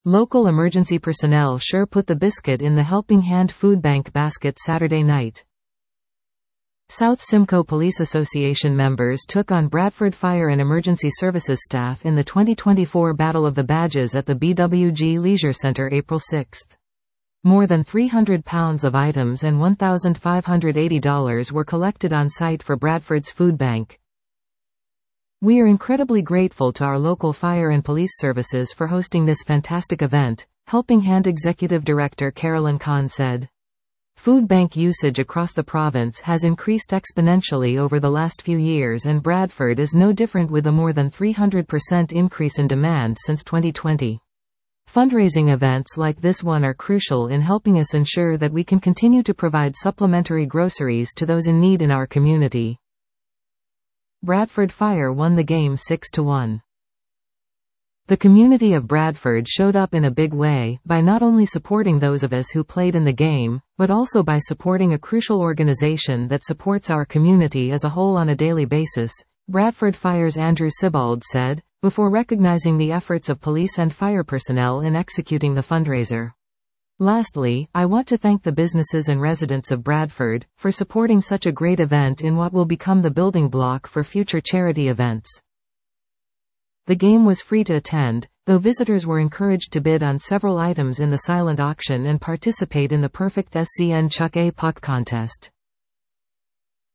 Local emergency personnel sure put the biscuit in the Helping Hand food bank basket Saturday night. South Simcoe Police Association members took on Bradford Fire and Emergency Services staff in the 2024 Battle of the Badges at the BWG Leisure Centre April 6. More than £300 of items and $1,580 were collected on site for Bradford's food bank. We are incredibly grateful to our local fire and police services for hosting this fantastic event, Helping Hand Executive Director Carolyn Kahn said. Food bank usage across the province has increased exponentially over the last few years, and Bradford is no different, with a more than 300% increase in demand since 2020. Fundraising events like this one are crucial in helping us ensure that we can continue to provide supplementary groceries to those in need in our community. Bradford Fire won the game 6-1. The community of Bradford showed up in a big way, by not only supporting those of us who played in the game, but also by supporting a crucial organization that supports our community as a whole on a daily basis, Bradford Fire's Andrew Sibbald said, before recognizing the efforts of police and fire personnel in executing the fundraiser. Lastly, I want to thank the businesses and residents of Bradford for supporting such a great event in what will become the building block for future charity events. The game was free to attend, though visitors were encouraged to bid on several items in the silent auction and participate in the Perfect SCN Chuck A. Puck contest.